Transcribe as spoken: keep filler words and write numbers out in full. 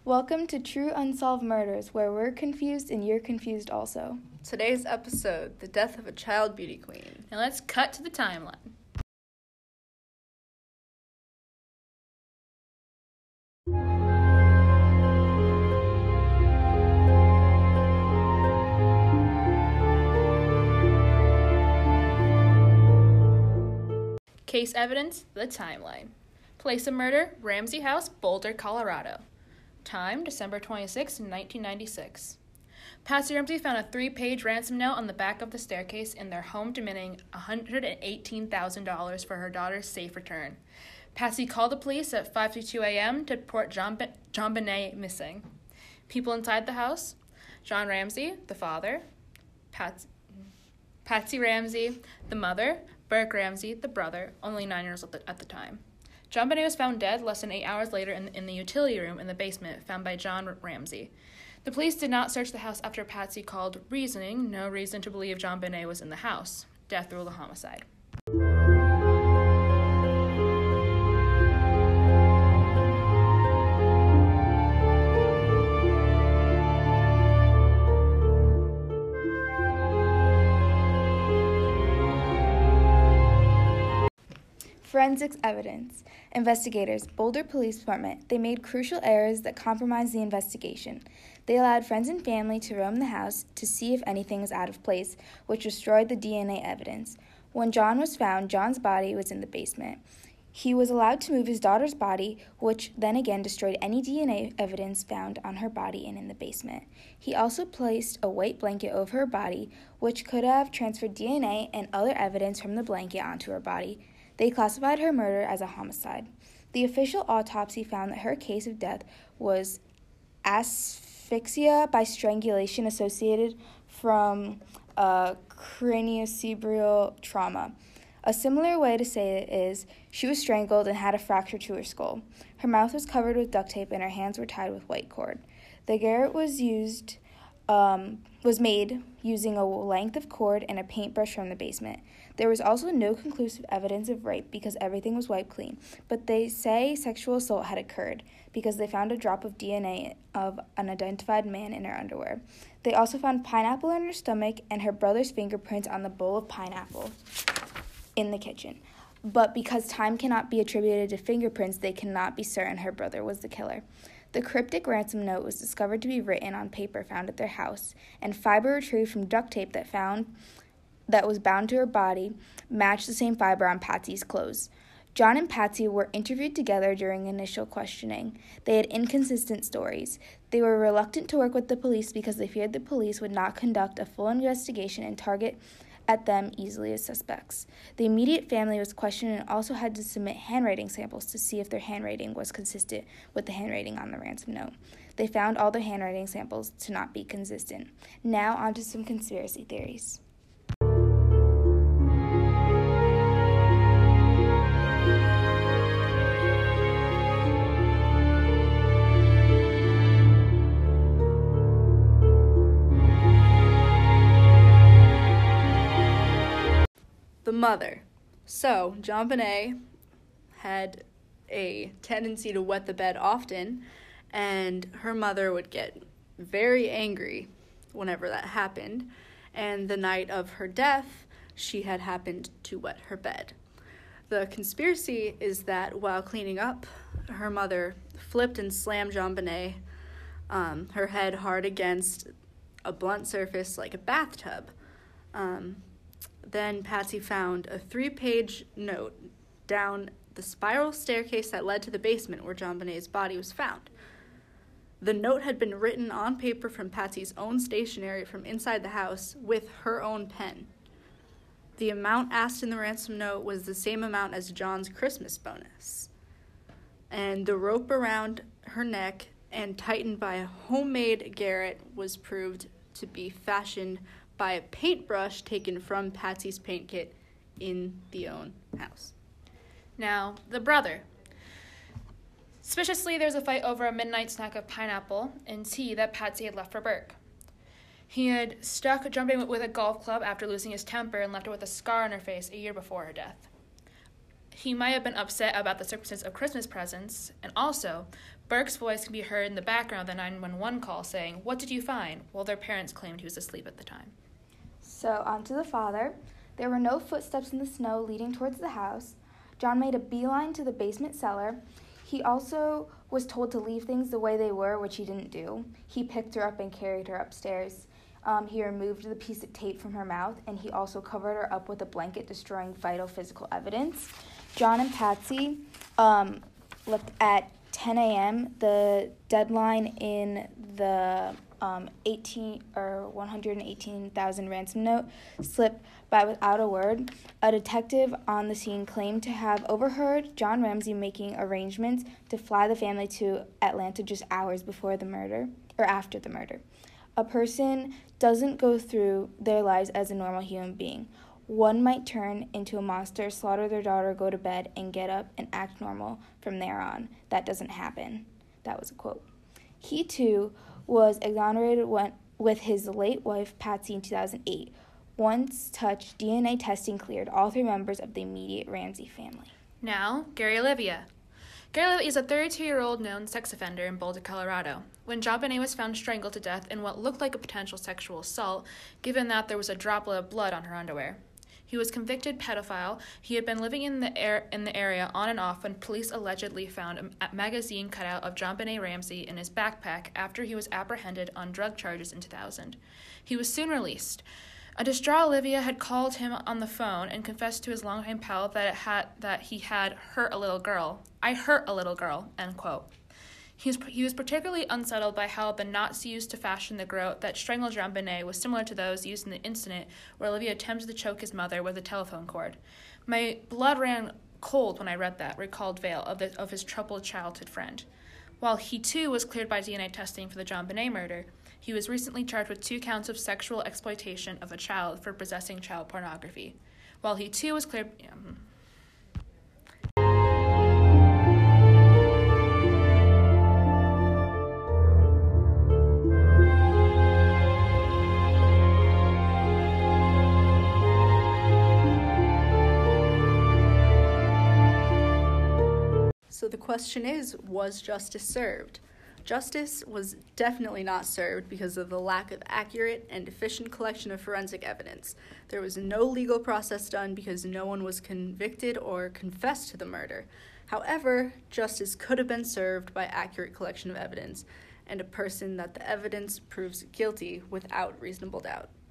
Welcome to True Unsolved Murders, where we're confused and you're confused also. Today's episode, the death of a child beauty queen. Now let's cut to the timeline. Case evidence, the timeline. Place of murder, Ramsey House, Boulder, Colorado. Time, December twenty-sixth, nineteen ninety-six. Patsy Ramsey found a three-page ransom note on the back of the staircase in their home demanding one hundred eighteen thousand dollars for her daughter's safe return. Patsy called the police at five fifty-two a.m. to report John, Be- John Benet missing. People inside the house, John Ramsey, the father, Pat- Patsy Ramsey, the mother, Burke Ramsey, the brother, only nine years old at the time. John Benet was found dead less than eight hours later in, in the utility room in the basement, found by John Ramsey. The police did not search the house after Patsy called reasoning, no reason to believe John Benet was in the house. Death ruled a homicide. Forensics evidence. Investigators, Boulder Police Department, they made crucial errors that compromised the investigation. They allowed friends and family to roam the house to see if anything was out of place, which destroyed the D N A evidence. When John was found, John's body was in the basement. He was allowed to move his daughter's body, which then again destroyed any D N A evidence found on her body and in the basement. He also placed a white blanket over her body, which could have transferred D N A and other evidence from the blanket onto her body. They classified her murder as a homicide. The official autopsy found that her case of death was asphyxia by strangulation associated from uh, craniocerebral trauma. A similar way to say it is she was strangled and had a fracture to her skull. Her mouth was covered with duct tape and her hands were tied with white cord. The garrote was used um, was made using a length of cord and a paintbrush from the basement. There was also no conclusive evidence of rape because everything was wiped clean, but they say sexual assault had occurred because they found a drop of D N A of an identified man in her underwear. They also found pineapple in her stomach and her brother's fingerprints on the bowl of pineapple in the kitchen. But because time cannot be attributed to fingerprints, they cannot be certain her brother was the killer. The cryptic ransom note was discovered to be written on paper found at their house, and fiber retrieved from duct tape that found that was bound to her body matched the same fiber on Patsy's clothes. John and Patsy were interviewed together during initial questioning. They had inconsistent stories. They were reluctant to work with the police because they feared the police would not conduct a full investigation and target at them easily as suspects. The immediate family was questioned and also had to submit handwriting samples to see if their handwriting was consistent with the handwriting on the ransom note. They found all their handwriting samples to not be consistent. Now on to some conspiracy theories. The mother. So, John Benet had a tendency to wet the bed often, and her mother would get very angry whenever that happened. And the night of her death, she had happened to wet her bed. The conspiracy is that while cleaning up, her mother flipped and slammed John Benet, um, her head hard against a blunt surface like a bathtub. Um... Then Patsy found a three-page note down the spiral staircase that led to the basement where John Benet's body was found. The note had been written on paper from Patsy's own stationery from inside the house with her own pen. The amount asked in the ransom note was the same amount as John's Christmas bonus. And the rope around her neck and tightened by a homemade garrote was proved to be fashioned by a paintbrush taken from Patsy's paint kit in the own house. Now, the brother. Suspiciously, there was a fight over a midnight snack of pineapple and tea that Patsy had left for Burke. He had struck jumping with a golf club after losing his temper and left her with a scar on her face a year before her death. He might have been upset about the circumstance of Christmas presents, and also, Burke's voice can be heard in the background of the nine one one call saying, "What did you find?" Well, their parents claimed he was asleep at the time. So, on to the father. There were no footsteps in the snow leading towards the house. John made a beeline to the basement cellar. He also was told to leave things the way they were, which he didn't do. He picked her up and carried her upstairs. Um, he removed the piece of tape from her mouth, and he also covered her up with a blanket, destroying vital physical evidence. John and Patsy um, left at ten a.m. The deadline in the um, eighteen or one hundred eighteen thousand ransom note slipped by without a word. A detective on the scene claimed to have overheard John Ramsey making arrangements to fly the family to Atlanta just hours before the murder or after the murder. A person doesn't go through their lives as a normal human being. One might turn into a monster, slaughter their daughter, go to bed, and get up and act normal from there on. That doesn't happen. That was a quote. He, too, was exonerated when, with his late wife, Patsy, in two thousand eight. Once touched, D N A testing cleared all three members of the immediate Ramsey family. Now, Gary Olivia. Gary Olivia is a thirty-two-year-old known sex offender in Boulder, Colorado. When JonBenét was found strangled to death in what looked like a potential sexual assault, given that there was a droplet of blood on her underwear. He was convicted pedophile. He had been living in the air in the area on and off when police allegedly found a magazine cutout of JonBenét Ramsey in his backpack after he was apprehended on drug charges in two thousand. He was soon released. A distraught Olivia had called him on the phone and confessed to his longtime pal that it had that he had hurt a little girl. "I hurt a little girl," end quote. He was, he was particularly unsettled by how the knots used to fashion the garrote that strangled JonBenét was similar to those used in the incident where Olivia attempted to choke his mother with a telephone cord. "My blood ran cold when I read that," recalled Vale of, the, of his troubled childhood friend. While he too was cleared by D N A testing for the JonBenét murder, he was recently charged with two counts of sexual exploitation of a child for possessing child pornography. While he too was cleared... Um, So the question is, was justice served? Justice was definitely not served because of the lack of accurate and efficient collection of forensic evidence. There was no legal process done because no one was convicted or confessed to the murder. However, justice could have been served by accurate collection of evidence and a person that the evidence proves guilty without reasonable doubt.